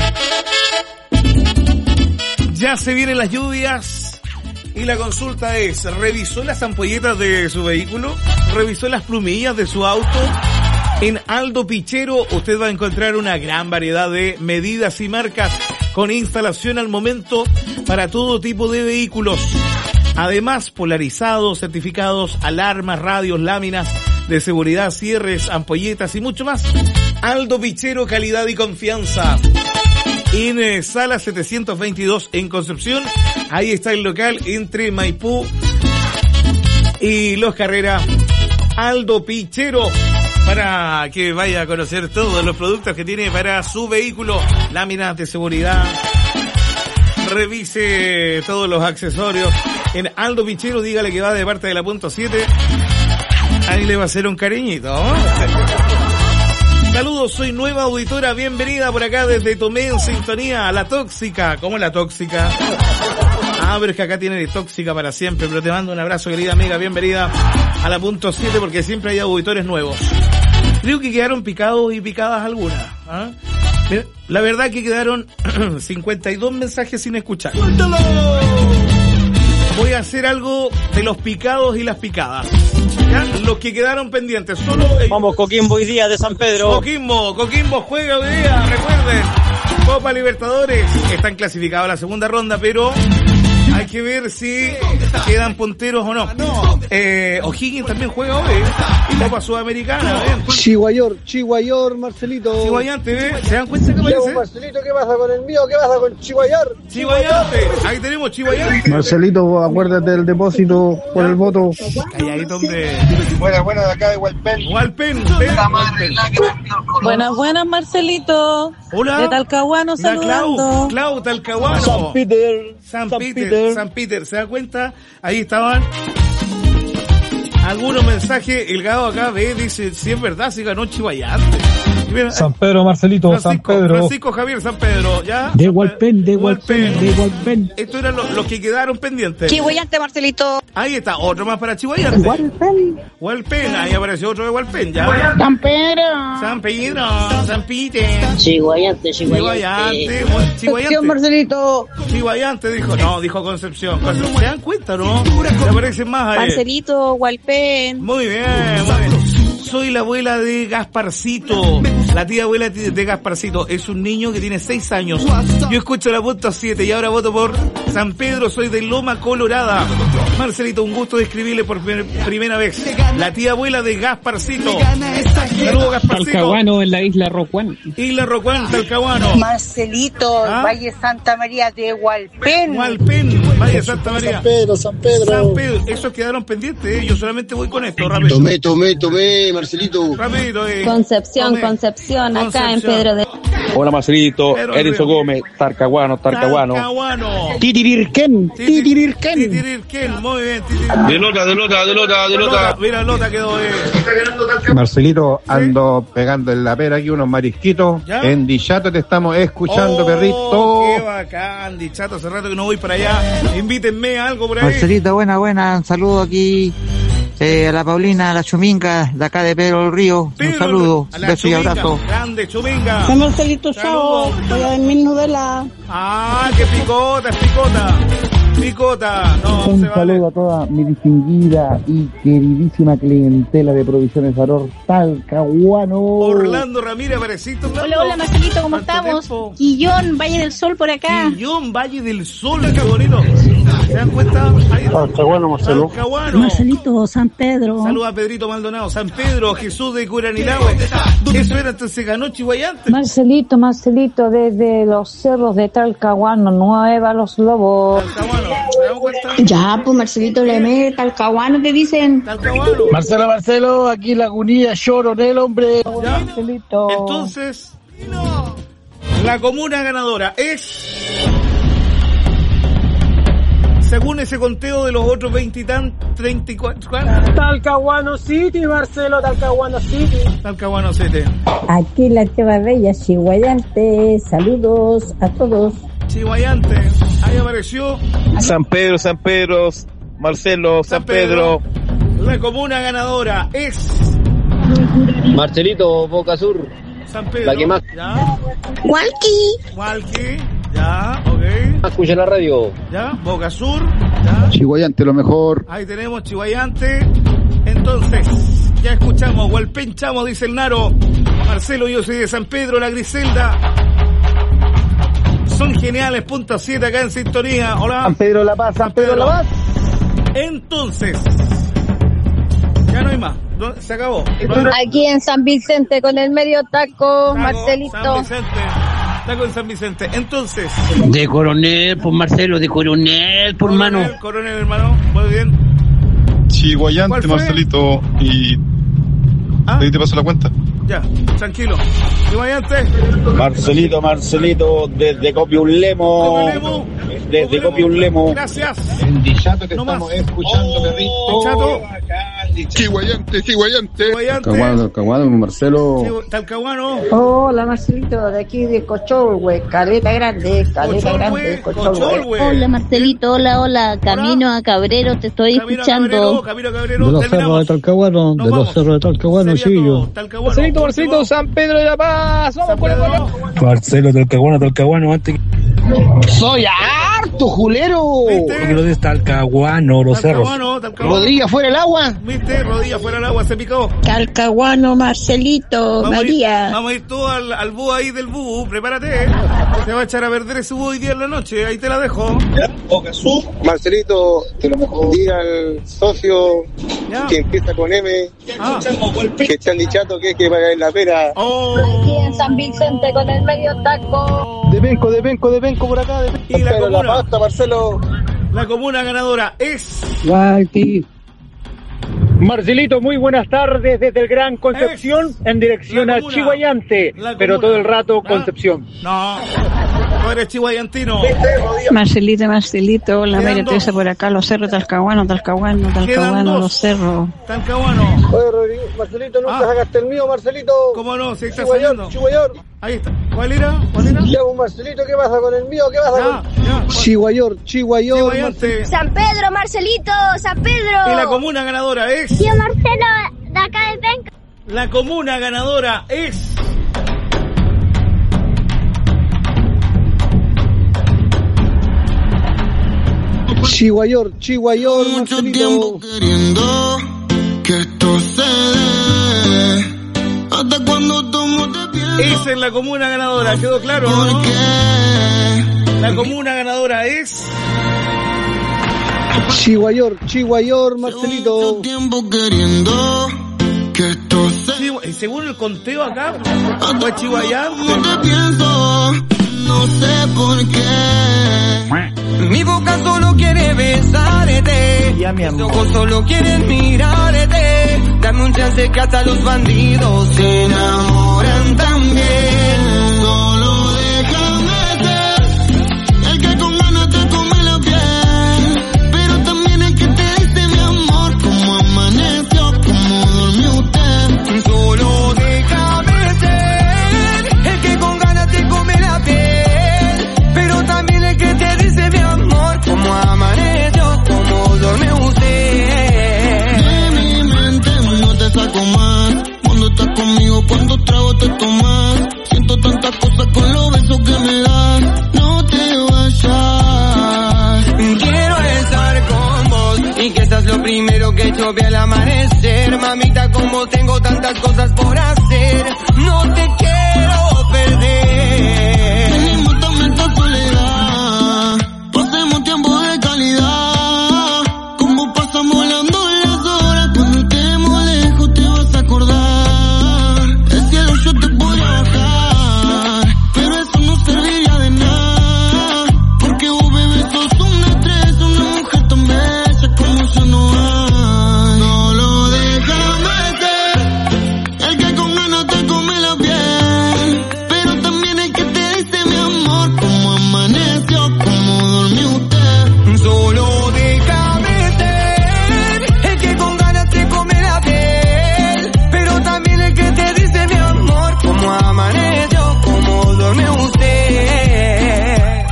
S3: Ya se vienen las lluvias y la consulta es: ¿revisó las ampolletas de su vehículo? ¿Revisó las plumillas de su auto? En Aldo Pichero usted va a encontrar una gran variedad de medidas y marcas con instalación al momento para todo tipo de vehículos. Además, polarizados, certificados, alarmas, radios, láminas de seguridad, cierres, ampolletas y mucho más. Aldo Pichero, calidad y confianza. En Sala 722 en Concepción, ahí está el local entre Maipú y Los Carreras. Aldo Pichero, para que vaya a conocer todos los productos que tiene para su vehículo. Láminas de seguridad, revise todos los accesorios. En Aldo Pichero, dígale que va de parte de la punto 7. Ahí le va a hacer un cariñito. Saludos, soy nueva auditora, bienvenida por acá desde Tomé en sintonía. La Tóxica, ¿cómo es la Tóxica? Ah, pero es que acá tiene de Tóxica para siempre, pero te mando un abrazo, querida amiga, bienvenida a la punto 7 porque siempre hay auditores nuevos. Creo que quedaron picados y picadas algunas. ¿Ah? La verdad que quedaron 52 mensajes sin escuchar. ¡Suéltalo! Voy a hacer algo de los picados y las picadas. ¿Ya? Los que quedaron pendientes. Solo
S8: vamos, Coquimbo hoy día de San Pedro.
S3: Coquimbo juega hoy día, recuerden. Copa Libertadores. Están clasificados a la segunda ronda, pero hay que ver si quedan punteros o no. O'Higgins también juega hoy. Copa Sudamericana.
S9: Chihuayor, Marcelito.
S3: Chihuayante, ¿se dan cuenta que parece?
S9: Marcelito, ¿qué pasa con el mío? ¿Qué pasa con Chihuayar?
S3: Chihuayante, ahí tenemos Chihuayante.
S9: Marcelito, acuérdate del depósito por el voto.
S3: Calladito, hombre.
S9: Buena, de acá de Hualpén.
S26: Buenas, Marcelito.
S3: Hola.
S26: De Talcahuano, saludando.
S3: Clau, Talcahuano. San Peter, ¿se da cuenta? Ahí estaban algunos mensajes. El Gado acá dice, si es verdad, si ganó Chihuayante.
S9: San Pedro, Marcelito, San Pedro.
S3: Francisco Javier, San Pedro, ¿ya?
S9: De Hualpén.
S3: Estos eran los que quedaron pendientes.
S26: Chihuayante, Marcelito.
S3: Ahí está, otro más para Chihuayante. Hualpén, ahí apareció otro de Hualpén, ¿ya?
S23: San Pedro.
S3: San Peter.
S26: Chihuayante.
S9: Concepción, Marcelito.
S3: Chihuayante dijo Concepción. ¿Se dan cuenta, no? Se aparecen más ahí.
S26: Marcelito, Hualpén.
S3: Muy bien. Soy la abuela de Gasparcito. La tía abuela de Gasparcito es un niño que tiene 6 años. Yo escucho la punto 7 y ahora voto por San Pedro. Soy de Loma Colorada. Marcelito, un gusto de escribirle por primera vez. La tía abuela de Gasparcito. Saludos, Gasparcito.
S29: Talcahuano en la isla Rocuán.
S3: Isla Rocuán, Talcahuano.
S26: Marcelito, Valle Santa María de Hualpén.
S3: Valle Santa María.
S9: San Pedro.
S3: Esos quedaron pendientes, Yo solamente voy con esto, rápido.
S9: Tomé, Marcelito.
S3: Rápido,
S22: Concepción, acá en Pedro de...
S25: Hola Marcelito, Erizo Gómez, Talcahuano.
S9: Titirirquén.
S3: Muy bien, Delota. Mira, Lota quedó
S1: Marcelito, ando pegando en la pera aquí unos marisquitos.
S3: ¿Ya?
S1: En Dichato te estamos escuchando, perrito.
S3: Qué bacán, Dichato, hace rato que no voy para allá. Invítenme a algo por ahí.
S4: Marcelito, buena, un saludo aquí a la Paulina, a la Chuminga, de acá de Pedro del Río. Un saludo, beso y abrazo.
S3: Grande, Chuminga.
S14: Marcelito, chao. Voy a ver mi Nudela.
S3: Ah, qué picota, es picota. No,
S19: un saludo a toda mi distinguida y queridísima clientela de Provisiones Valor Talcahuano.
S3: Orlando Ramírez, apareciste.
S22: Hola Marcelito, ¿cómo estamos? Quillón, Valle del Sol por acá.
S3: Quillón, Valle del Sol, qué bonito. ¿Se dan cuenta?
S1: Talcahuano, Marcelo.
S22: Marcelito, San Pedro.
S3: Saludos a Pedrito Maldonado, San Pedro, Jesús de Curanilahue. Eso era entonces ganó Chihuayante.
S22: Marcelito, desde los cerros de Talcahuano, Nueva Los Lobos.
S3: Talcahuano, ¿te das cuenta?
S22: Ya, pues Marcelito Lemé, Talcahuano te dicen.
S3: Talcahuano.
S9: Marcelo, aquí Lagunilla, Lloronel, hombre.
S3: ¿Ya?
S22: Marcelito.
S3: Entonces, la comuna ganadora es, según ese conteo de los otros 34,
S24: Talcahuano City, Marcelo, Talcahuano City.
S3: Talcahuano City.
S22: Aquí la Cheva Bella, Chihuayante. Saludos a todos.
S3: Chihuayante, ahí apareció.
S25: San Pedro, Marcelo, San Pedro.
S3: La comuna ganadora es
S25: Marcelito, Boca Sur.
S3: San Pedro.
S25: La que más.
S3: ¿Ya? Walkie. Ya, ok.
S25: Escucha la radio.
S3: Ya, Boca Sur. Ya.
S1: Chihuayante, lo mejor.
S3: Ahí tenemos Chihuayante. Entonces, ya escuchamos, Hualpenchamos, dice el Naro. Marcelo, yo soy de San Pedro, la Griselda. Son geniales, punto 7 acá en sintonía. Hola.
S1: San Pedro La Paz, San Pedro La Paz.
S3: Entonces, ya no hay más. Se acabó.
S14: Aquí en San Vicente con el medio taco, Marcelito.
S3: San Vicente. Taco en San Vicente. Entonces.
S24: De Coronel, por Marcelo, de Coronel, por mano.
S3: Coronel, hermano. Muy bien.
S5: Chihuayante, Marcelito. Y ahí te paso la cuenta.
S3: Ya, tranquilo. Chihuayante.
S25: Marcelito, desde Copiulemo. Desde Copiulemo.
S3: Gracias.
S1: En Dichato te estamos escuchando, perrito.
S3: Dichato.
S5: Chihuayante.
S1: Talcahuano, Marcelo.
S3: Talcahuano.
S22: Hola Marcelito, de aquí de Cocholhue, Caleta Grande, Cocholhue. Hola Marcelito, hola, camino a Cabrero, te estoy escuchando.
S3: Camino a Cabrero.
S9: De los cerros de Talcahuano, chiquillo.
S24: Marcelito, San Pedro de la Paz. Vamos por acá.
S9: Marcelo, Talcahuano, antes.
S24: Soy harto, julero.
S3: ¿Viste?
S9: Lo de Talcahuano, los cerros.
S24: Rodilla fuera el agua.
S3: ¿Viste? Rodilla fuera del agua, se picó.
S22: Talcahuano, Marcelito, María.
S3: Vamos a ir todos al búho ahí del búho, prepárate. Se va a echar a perder ese búho hoy día en la noche, ahí te la dejo.
S1: Marcelito, te lo mejor. Diga al socio que empieza con M, que te han dichato que es que pagar la pera.
S14: Aquí en San Vicente con el medio taco.
S1: De Benco por acá.
S3: Y la comuna,
S1: la pasta, Marcelo.
S3: La comuna ganadora es
S24: Walti. Marcelito, muy buenas tardes desde el Gran Concepción en dirección a Chihuayante, pero todo el rato Concepción.
S3: No eres chihuayantino.
S22: Marcelito, la María Teresa por acá, los cerros, Talcahuano, los cerros.
S3: Talcahuano.
S1: Oye, Rodrigo, Marcelito, nunca sacaste el mío, Marcelito.
S3: ¿Cómo no? Se está saliendo.
S1: Chihuayor.
S3: Ahí está. ¿Cuál era?
S1: Ya, Marcelito, ¿qué pasa con el mío? ¿Qué pasa con Chihuayor.
S3: Chihuayante.
S14: San Pedro, Marcelito, San Pedro.
S3: Y la comuna ganadora es.
S14: Tío Marcelo, de acá de Benco.
S3: La comuna ganadora es.
S1: Chihuayor,
S32: Mucho
S1: Marcelito.
S32: tiempo queriendo que esto se dé. Hasta cuando tomo te pierdo.
S3: Esa es la comuna ganadora, ¿quedó claro?
S32: ¿Por qué?
S3: La comuna ganadora es.
S1: Chihuayor, Marcelito.
S32: Mucho tiempo queriendo que esto se
S3: Según el conteo acá, fue Chihuayante.
S32: te pienso, no sé por qué. Mi boca solo quiere besarte,
S9: Ya, mi
S32: mis
S9: amor.
S32: ojos solo quieren mirarte. Dame un chance que hasta los bandidos se enamoran también. Solo
S6: quiero que chove al amanecer. Mamita, como tengo tantas cosas por hacer, no te quiero perder.
S2: Tenemos tanta soledad, pasemos tiempo de calidad. Como pasan volando las horas, cuando estemos lejos te vas a acordar. El cielo yo te podría bajar, pero eso no serviría de nada. Porque vos, bebé, sos una estrella, una mujer tan bella como yo no hay. No lo dejas meter, el que con ganas te come la piel, pero también el que te dice mi amor, cómo amaneció, cómo durmió usted.
S6: Solo déjame ser el que con ganas te come la piel, pero también el que te dice mi amor, cómo amaneció, cómo duerme usted.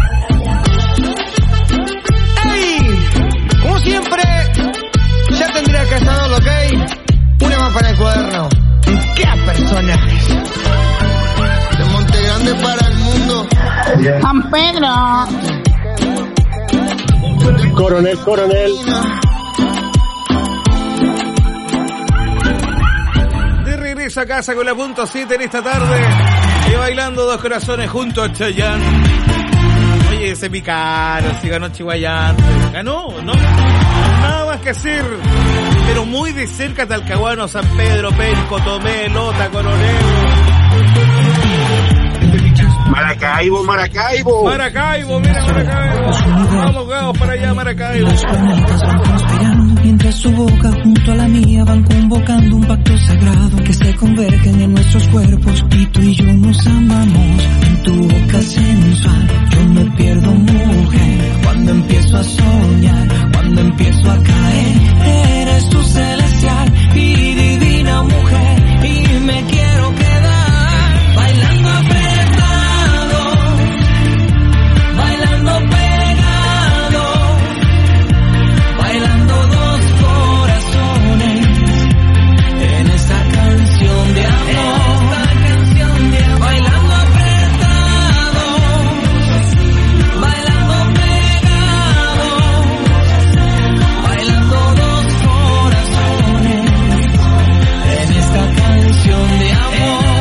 S6: ¡Ey! Como siempre, ya tendría que saberlo, ¿ok? Una más para el cuaderno. ¡Qué personajes!
S2: De Monte Grande para el mundo.
S22: San Pedro.
S24: Coronel.
S3: De regreso a casa con la punto 7 en esta tarde. Y bailando Dos Corazones junto a Chayanne. Oye, se picaron, si ganó Chihuayante. Ganó, ¿no? Nada más que hacer. Pero muy de cerca Talcahuano, San Pedro, Penco, Tomé, Lota, Coronel.
S25: Maracaibo.
S3: Mira Maracaibo. Vamos para allá, Maracaibo.
S32: Los planetas van conspirando mientras su boca junto a la mía van convocando un pacto sagrado que se convergen en nuestros cuerpos y tú y yo nos amamos. En tu boca sensual yo me pierdo, mujer, cuando empiezo a soñar, cuando empiezo a caer. Eres tu celestial y divina mujer y me quiero quedar bailando apretado, bailando pegado, bailando dos corazones en esta canción de amor, bailando apretado, bailando pegado, bailando dos corazones en esta canción de amor.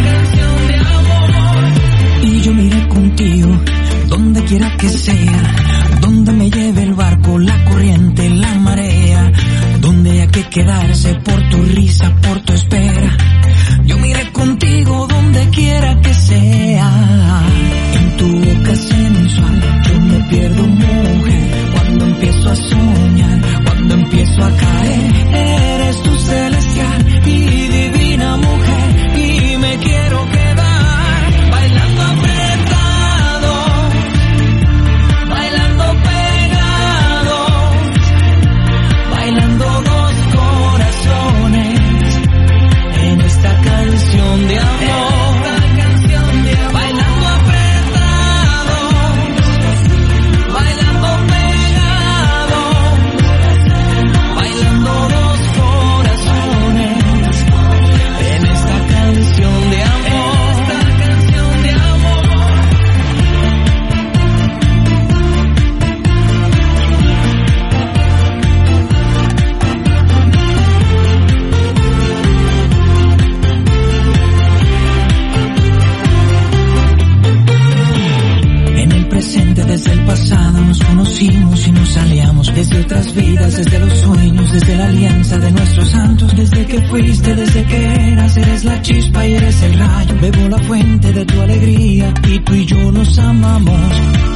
S32: Y yo miré contigo donde quiera que sea, donde me lleve el barco, la corriente, la marea, donde haya que quedarse por tu risa, por tu espera. Yo miré contigo donde quiera que sea. En tu boca sensual yo me pierdo, mujer, cuando empiezo a soñar, cuando empiezo a caer. Eres tu celestial y divina mujer y me quiero quedar bailando apretado, bailando pegado, bailando dos corazones en esta canción de amor, bailando apretado, bailando pegado, bailando dos corazones en esta canción de amor. En el presente, desde el pasado, nos conocimos y nos aliamos. Desde otras vidas, desde los sueños, desde la alianza de nuestros santos. Desde que fuiste, desde que eras, eres la chispa y eres el rayo. Bebo la fuente de tu alegría y tú y yo nos amamos.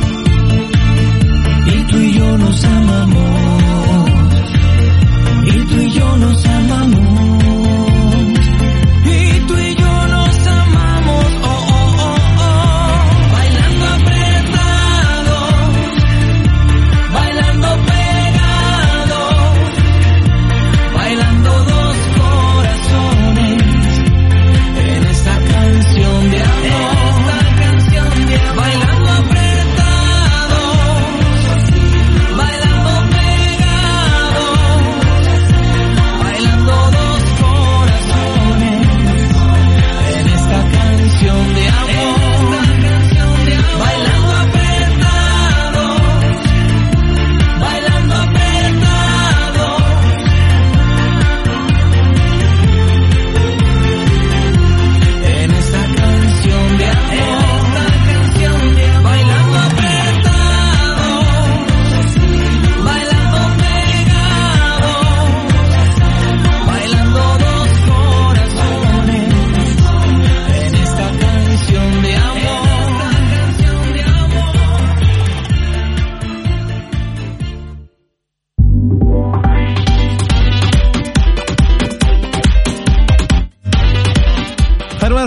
S32: Y tú y yo nos amamos. Y tú y yo nos amamos. Y tú y yo nos amamos. Oh, oh, oh, oh. Bailando apretado, bailando pegado, bailando dos corazones en esta canción de amor, bailando apretado, bailando pegado.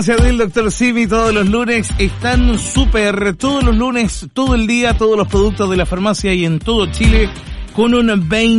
S3: Farmacia del Dr. Simi todos los lunes están súper, todos los lunes, todo el día, todos los productos de la farmacia y en todo Chile con un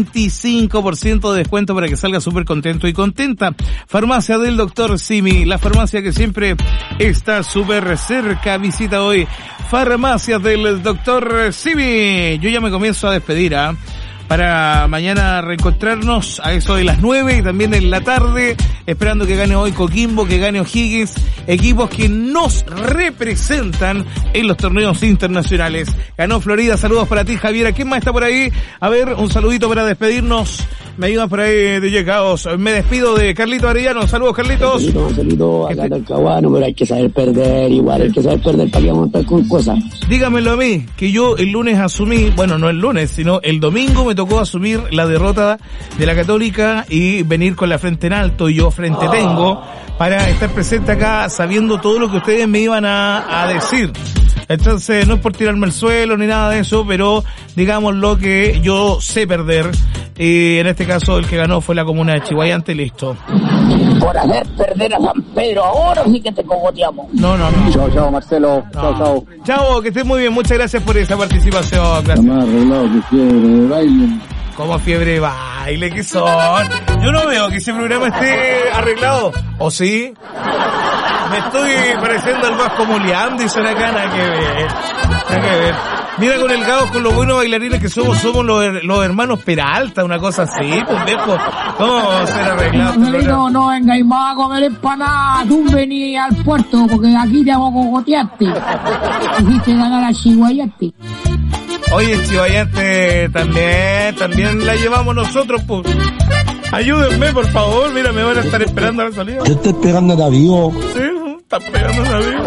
S3: 25% de descuento para que salga súper contento y contenta. Farmacia del Dr. Simi, la farmacia que siempre está súper cerca. Visita hoy Farmacia del Dr. Simi. Yo ya me comienzo a despedir, para mañana reencontrarnos a eso de las 9 y también en la tarde, esperando que gane hoy Coquimbo, que gane O'Higgins, equipos que nos representan en los torneos internacionales. Ganó Florida, saludos para ti, Javiera. ¿Quién más está por ahí? A ver, un saludito para despedirnos. Me ayudan por ahí, DJ Caos. Me despido de Carlito Arellano. Saludos, Carlitos.
S7: Saludos, acá del Caguano, pero hay que saber perder, igual hay que saber perder para que montar con cosas.
S3: Dígamelo a mí, que yo el lunes asumí, bueno, no el lunes, sino el domingo me tocó asumir la derrota de la Católica y venir con la frente en alto, y yo frente tengo, para estar presente acá sabiendo todo lo que ustedes me iban a decir. Entonces, no es por tirarme al suelo ni nada de eso, pero digamos lo que yo sé perder. Y en este caso, el que ganó fue la comuna de Chihuayante, listo.
S7: Por hacer perder a San Pedro, ahora sí que te cogoteamos.
S3: No.
S7: Chao, Marcelo.
S3: No. Chao, que estés muy bien. Muchas gracias por esa participación. Gracias.
S7: Está más arreglado que fiebre de baile.
S3: ¿Cómo fiebre de baile? ¿Qué son? Yo no veo que ese programa esté arreglado. ¿O sí? Me estoy pareciendo al Vasco Mulián, dicen acá, nada que ver. Mira con el Gao, con los buenos bailarines que somos los hermanos Peralta, una cosa así, pues viejo. ¿Cómo vamos a ser arreglados?
S23: No vengáis más a comer empanadas, tú vení al puerto, porque aquí te vamos a cogotearte. Hiciste ganar a Chihuayante.
S3: Oye, Chihuayante también la llevamos nosotros, pues. Ayúdenme, por favor, mira, me van a estar esperando a la salida.
S7: Yo estoy esperando a David.
S3: Sí, está esperando a David.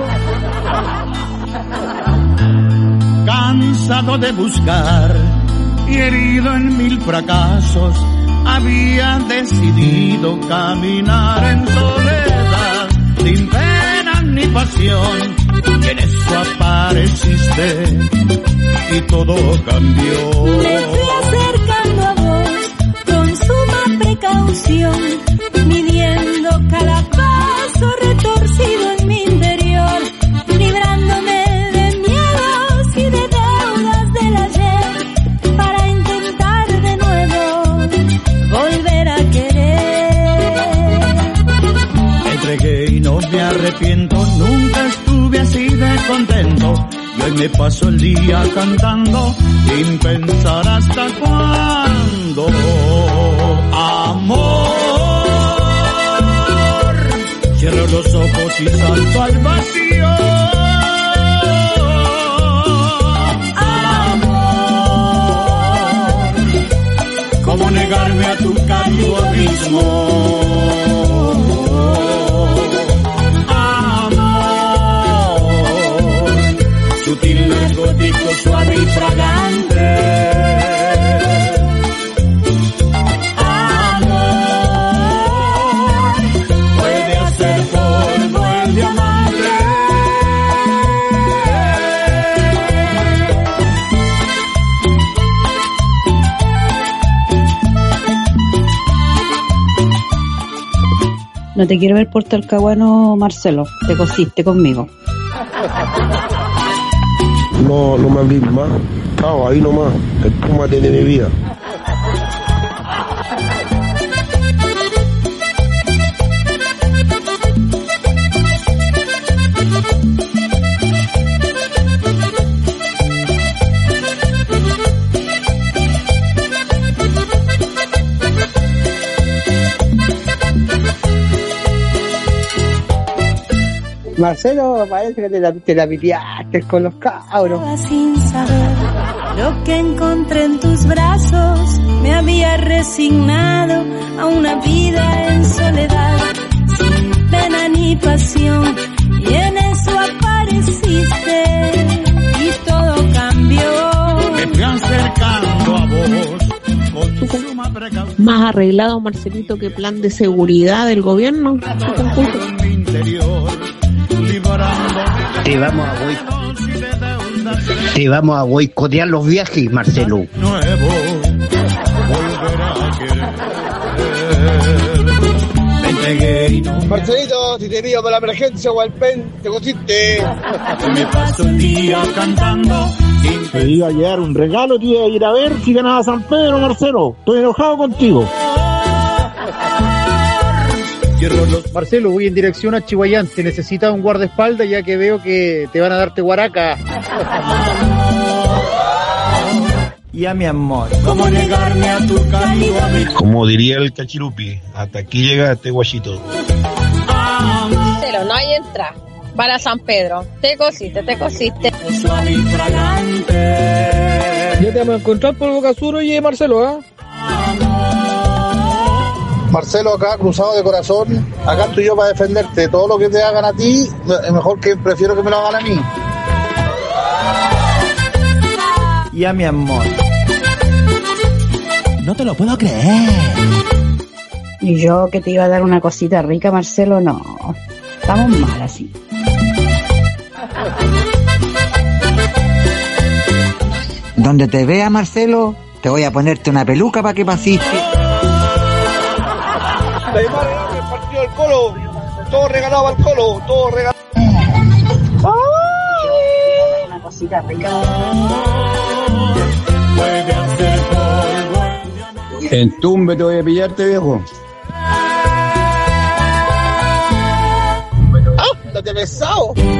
S6: Cansado de buscar y herido en 1000 fracasos, había decidido caminar en soledad, sin pena ni pasión, y en eso apareciste y todo cambió.
S10: Me fui acercando a vos con suma precaución, midiendo cada paso retorcido en mi interior, librándome de miedos y de deudas del ayer, para intentar de nuevo volver a querer.
S6: Me entregué y no me arrepiento, nunca estuve así de contento, y hoy me paso el día cantando sin pensar hasta cuándo. Amor, cierro los ojos y salto al vacío. Amor, ¿cómo negarme a tu cálido abismo? Sutil, narcótico, suave y fragante. Amor, puede hacer polvo el diamante.
S22: No te quiero ver por Talcahuano, Marcelo. Te cosiste conmigo.
S7: No me hablé más. Chao, ahí nomás. Espúmate de mi vida.
S23: Marcelo, parece que te la piteaste con los cabros.
S10: Sin saber lo que encontré en tus brazos, me había resignado a una vida en soledad, sin pena ni pasión, y en eso apareciste y todo cambió.
S6: Me fui acercando a vos con suma precaución.
S22: Más arreglado, Marcelito, que plan de seguridad del gobierno.
S7: Te vamos a boicotear los viajes, Marcelo.
S6: Nuevo, volver a querer. Me entregué y no.
S1: Marcelito, si te pido para la emergencia o al pen, te cosiste.
S6: Me paso el día cantando.
S11: Te iba a llevar un regalo, te iba a ir a ver si ganaba San Pedro, Marcelo. Estoy enojado contigo.
S24: Marcelo, voy en dirección a Chihuayante. Necesitas un guardaespaldas ya que veo que te van a darte guaraca.
S6: Y a mi amor, ¿cómo negarme a tu cálido abrigo?
S5: Como diría el cachirupi, hasta aquí llega este guachito.
S12: Marcelo, no hay entrada. Para San Pedro. Te cosiste.
S6: Suave y fragante.
S19: Ya te vamos a encontrar por Boca Sur, oye, Marcelo, ¿ah?
S1: Marcelo, acá cruzado de corazón, acá estoy yo para defenderte. Todo lo que te hagan a ti, es mejor que prefiero que me lo hagan a mí.
S6: Y a mi amor.
S31: No te lo puedo creer.
S22: Y yo que te iba a dar una cosita rica, Marcelo, no. Estamos mal así.
S4: Donde te vea, Marcelo, te voy a ponerte una peluca para que pasiste.
S1: La Aymar era el partido del Colo, todo regalado al Colo, todo regalado.
S22: Una cosita rica.
S6: Puede hacer polvo.
S11: Entumbe te voy a pillarte, viejo.
S1: ¡Ah! ¡Date pesado!